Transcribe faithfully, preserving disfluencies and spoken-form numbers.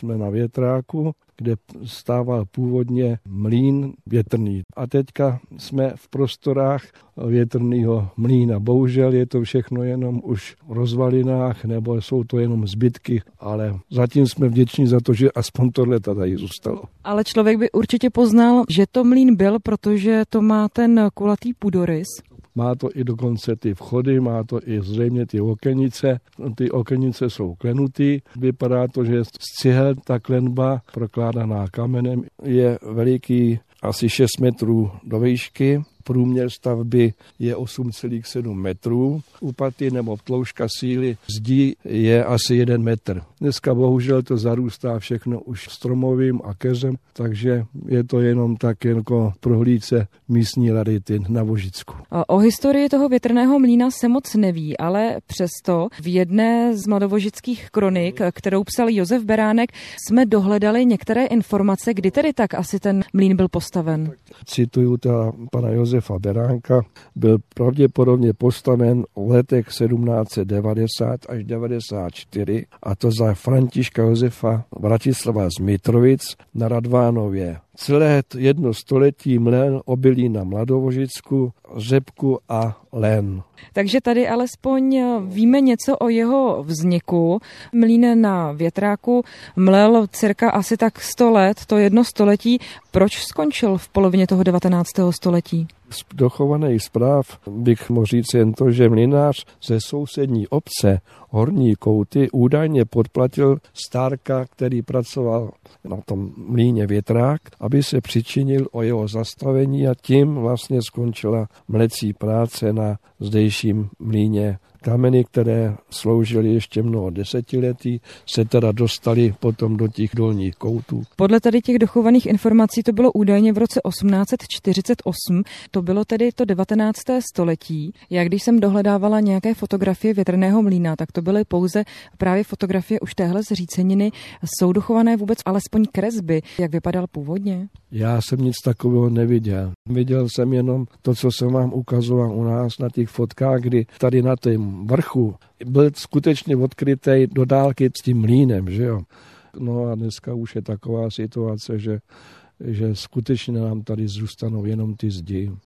jsme na větráku, kde stával původně mlýn větrný. A teďka jsme v prostorách větrného mlýna. Bohužel je to všechno jenom už v rozvalinách, nebo jsou to jenom zbytky, ale zatím jsme vděční za to, že aspoň tohle tady zůstalo. Ale člověk by určitě poznal, že to mlýn byl, protože to má ten kulatý půdorys. Má to i dokonce ty vchody, má to i zřejmě ty okenice. Ty okenice jsou klenutý. Vypadá to, že z cihel ta klenba prokládaná kamenem je veliký asi šest metrů do výšky. Průměr stavby je osm celá sedm metrů. Úpaty nebo tloušťka síly zdí je asi jeden metr. Dneska bohužel to zarůstá všechno už stromovým a keřem, takže je to jenom tak jako prohlídce místní rarity na Vožicku. O historii toho větrného mlýna se moc neví, ale přesto v jedné z mladovožických kronik, kterou psal Josef Beránek, jsme dohledali některé informace, kdy tedy tak asi ten mlýn byl postaven. Cituju ta pana Josefa Beránka, byl pravděpodobně postaven v letech sedmnáct set devadesát až devadesát čtyři, a to za Františka Josefa Vratislava z Mitrovic na Radvánově. Celé jedno století mlel obilí na Mladovožicku, řepku a len. Takže tady alespoň víme něco o jeho vzniku. Mlýn na větráku mlel cirka asi tak sto let, to jedno století. Proč skončil v polovině toho devatenáctého století? Z dochovaných zpráv bych mohl říct jen to, že mlynář ze sousední obce Horní Kouty údajně podplatil stárka, který pracoval na tom mlýně větrák, aby se přičinil o jeho zastavení, a tím vlastně skončila mlecí práce na zdejším mlýně. Kameny, které sloužily ještě mnoho desetiletí, se teda dostaly potom do těch dolních koutů. Podle tady těch dochovaných informací to bylo údajně v roce osmnáct set čtyřicet osm, to bylo tedy to devatenácté století. Já když jsem dohledávala nějaké fotografie větrného mlýna, tak to byly pouze právě fotografie už téhle zříceniny. Jsou dochované vůbec alespoň kresby, jak vypadal původně? Já jsem nic takového neviděl. Viděl jsem jenom to, co jsem vám ukazoval u nás na těch fotkách, kdy tady na tom vrchu byl skutečně odkrytý do dálky s tím mlýnem, že jo. No a dneska už je taková situace, že, že skutečně nám tady zůstanou jenom ty zdi.